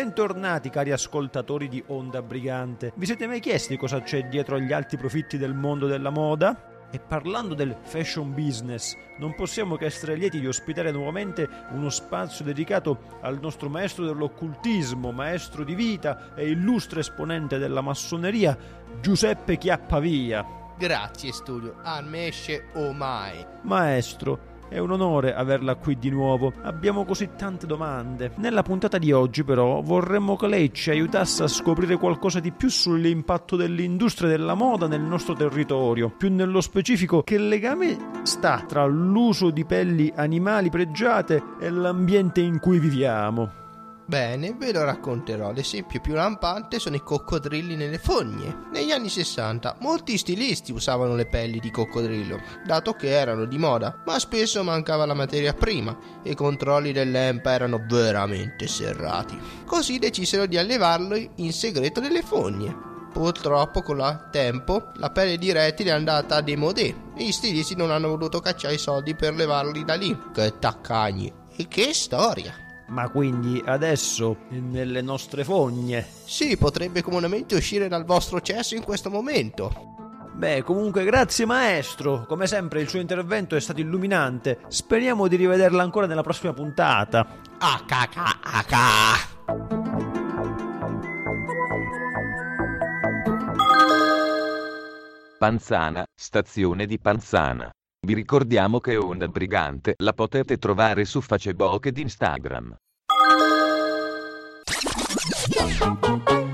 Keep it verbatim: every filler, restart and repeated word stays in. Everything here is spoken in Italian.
Bentornati cari ascoltatori di Onda Brigante. Vi siete mai chiesti cosa c'è dietro agli alti profitti del mondo della moda? E parlando del fashion business, non possiamo che essere lieti di ospitare nuovamente uno spazio dedicato al nostro maestro dell'occultismo, maestro di vita e illustre esponente della massoneria, Giuseppe Chiappavia. Grazie studio, a me esce omai. Maestro, è un onore averla qui di nuovo. Abbiamo così tante domande. Nella puntata di oggi, però, vorremmo che lei ci aiutasse a scoprire qualcosa di più sull'impatto dell'industria della moda nel nostro territorio. Più nello specifico, che legame sta tra l'uso di pelli animali pregiate e l'ambiente in cui viviamo? Bene, ve lo racconterò. L'esempio più lampante sono i coccodrilli nelle fogne. Negli anni sessanta molti stilisti usavano le pelli di coccodrillo, dato che erano di moda, ma spesso mancava la materia prima e i controlli dell'E M P A erano veramente serrati. Così decisero di allevarli in segreto nelle fogne. Purtroppo con il tempo la pelle di rettile è andata a démodé e gli stilisti non hanno voluto cacciare i soldi per levarli da lì. Che taccagni! E che storia! Ma quindi adesso nelle nostre fogne? Sì, potrebbe comunemente uscire dal vostro cesso in questo momento. Beh, comunque grazie maestro, come sempre il suo intervento è stato illuminante. Speriamo di rivederla ancora nella prossima puntata. A caca a ca. Panzana, stazione di Panzana. Vi ricordiamo che Onda Brigante la potete trovare su Facebook ed Instagram.